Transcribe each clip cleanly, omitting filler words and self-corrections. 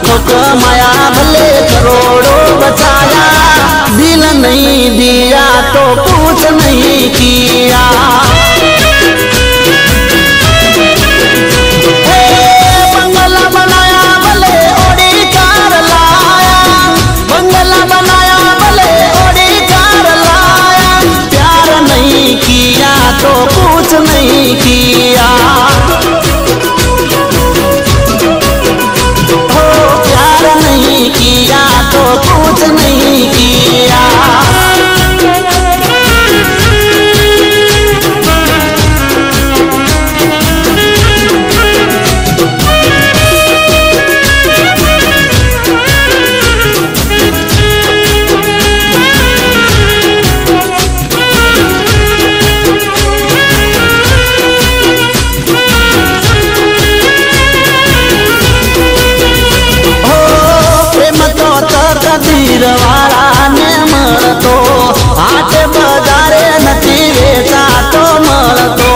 लाखों कमाया भले करोड़ों बचाया, दिल नहीं दिया तो कुछ नहीं किया। बंगला बनाया भले ऑडी कार लाया, बंगला बनाया भले ऑडी कार लाया, प्यार नहीं किया तो कुछ नहीं किया। किया तो कुछ नहीं किया। वाला ने मरतो आटे बजारे नथी वेचा तो मरतो,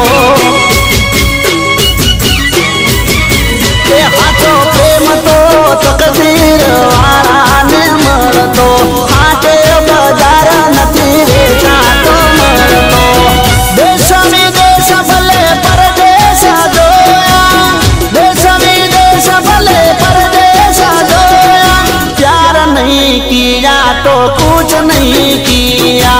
हाथो प्रेम तो तकदीर वाला ने मरतो आटे बजार नथी वेचा तो मरतो। देश विदेश भले परदेश जोया, देश विदेश भले परदेश जोया, प्यार नहीं किया तो कुछ नहीं किया।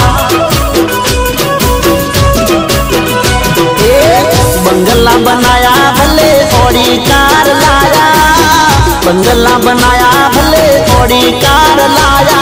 बंगला बनाया भले ऑडी कार लाया, बंगला बनाया भले ऑडी कार लाया,